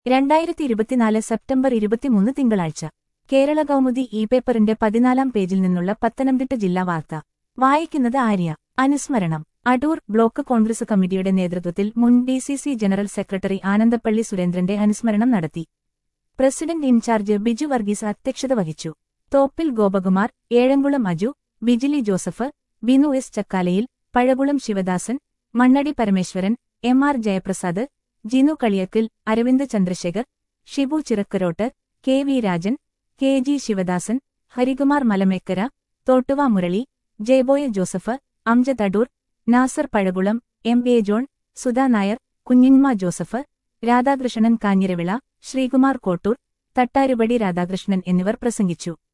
2024 September 23 തിങ്കളാഴ്ച കേരള കൗമുദി പേപ്പറിന്റെ 14-ാം പേജിൽ നിന്നുള്ള പത്തനംതിട്ട ജില്ലാ വാർത്ത വായിക്കുന്നത് ആര്യ. അനുസ്മരണം. അടൂർ ബ്ലോക്ക് കോൺഗ്രസ് കമ്മിറ്റിയുടെ നേതൃത്വത്തിൽ മുൻ ഡിസിസി ജനറൽ സെക്രട്ടറി ആനന്ദപ്പള്ളി സുരേന്ദ്രന്റെ അനുസ്മരണം നടത്തി. പ്രസിഡന്റ് ഇൻചാർജ് ബിജു വർഗീസ് അധ്യക്ഷത വഹിച്ചു. Thoppil Gopakumar, Ezhamkulam Aju, Bijili Joseph, Binu S Chakkalayil, Pazhakulam Shivadasan, Mannadi Parameswaran, MR. Jayaprasad, Jinu Kaliyakkal, Aravind Chandrasekhar, Shibu Chirakkarott, KV. Rajan, KG. Shivadasan, Harikumar Malamekkara, Thottuva Murali, Jayaboya Joseph, Amjad Adoor, Nasar Pazhakulam, MA. John, Sudha Nair, Kunjinma Joseph, Radhakrishnan Kanjiravila, Sreekumar Kottoor, Thattarupadi Radhakrishnan എന്നിവർ പ്രസംഗിച്ചു.